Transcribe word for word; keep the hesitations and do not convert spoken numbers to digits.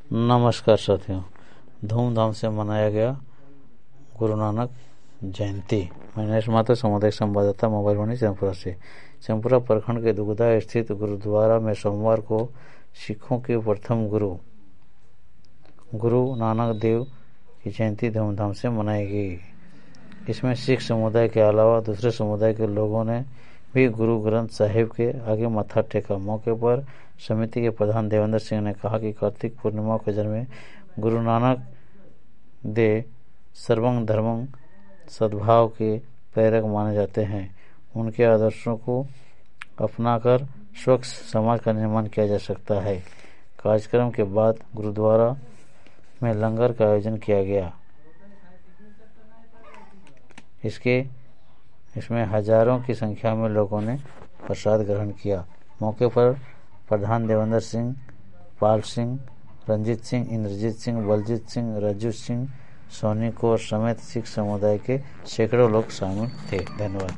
नमस्कार साथियों, धूमधाम से मनाया गया गुरु नानक जयंती। मैं नरेश माथुर, सामुदायिक संवाददाता, मोबाइल वाणी, चैनपुरा से। चैनपुरा प्रखंड के दुगदा स्थित गुरुद्वारा में सोमवार को सिखों के प्रथम गुरु गुरु नानक देव की जयंती धूमधाम से मनाई गई। इसमें सिख समुदाय के अलावा दूसरे समुदाय के लोगों ने भी गुरु ग्रंथ साहिब के आगे माथा टेका। मौके पर समिति के प्रधान देवेंद्र सिंह ने कहा कि कार्तिक पूर्णिमा को जन्मे गुरु नानक देव सर्वं धर्मं सद्भाव के प्रेरक माने जाते हैं। उनके आदर्शों को अपनाकर स्वच्छ समाज का निर्माण किया जा सकता है। कार्यक्रम के बाद गुरुद्वारा में लंगर का आयोजन किया गया। इसके इसमें हजारों की संख्या में लोगों ने प्रसाद ग्रहण किया। मौके पर प्रधान देवेंद्र सिंह, पाल सिंह, रंजीत सिंह, इंद्रजीत सिंह, बलजीत सिंह, रज्जू सिंह, सोनी कौर समेत सिख समुदाय के सैकड़ों लोग शामिल थे। धन्यवाद।